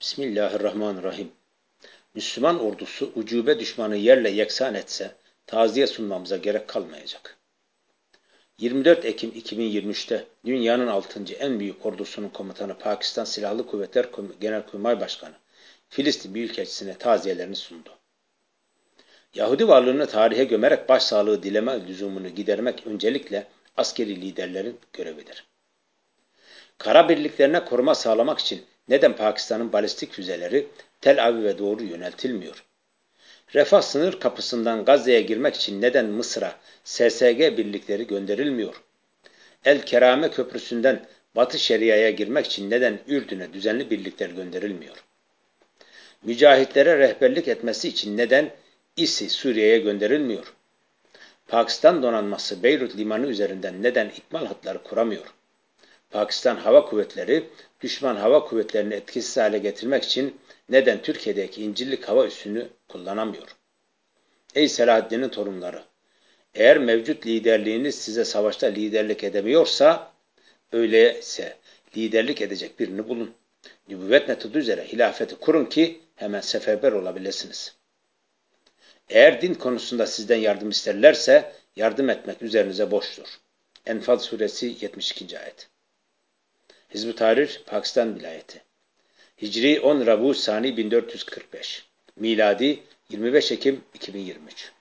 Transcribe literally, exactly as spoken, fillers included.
Bismillahirrahmanirrahim. Müslüman ordusu ucube düşmanı yerle yeksan etse taziye sunmamıza gerek kalmayacak. yirmi dört Ekim iki bin yirmi üç'te dünyanın altıncı en büyük ordusunun komutanı Pakistan Silahlı Kuvvetler Genelkurmay Başkanı Filistin Büyükelçisi'ne taziyelerini sundu. Yahudi varlığını tarihe gömerek başsağlığı dileme lüzumunu gidermek öncelikle askeri liderlerin görevidir. Kara birliklerine koruma sağlamak için neden Pakistan'ın balistik füzeleri Tel Aviv'e doğru yöneltilmiyor? Refah sınır kapısından Gazze'ye girmek için neden Mısır'a S S G birlikleri gönderilmiyor? El Kerame Köprüsü'nden Batı Şeria'ya girmek için neden Ürdün'e düzenli birlikler gönderilmiyor? Mücahitlere rehberlik etmesi için neden İ S İ Suriye'ye gönderilmiyor? Pakistan donanması Beyrut limanı üzerinden neden ikmal hatları kuramıyor? Pakistan Hava Kuvvetleri, düşman hava kuvvetlerini etkisiz hale getirmek için neden Türkiye'deki İncirlik hava üssünü kullanamıyor? Ey Selahaddin'in torunları! Eğer mevcut liderliğiniz size savaşta liderlik edemiyorsa, öyleyse liderlik edecek birini bulun. Nübüvvet metodu üzere hilafeti kurun ki hemen seferber olabilirsiniz. Eğer din konusunda sizden yardım isterlerse, yardım etmek üzerinize borçtur. Enfal Suresi yetmiş ikinci ayet. Hizb-ı Tahrir, Pakistan Vilayeti. Hicri on Rabiu Sani bin dört yüz kırk beş. Miladi yirmi beş Ekim iki bin yirmi üç.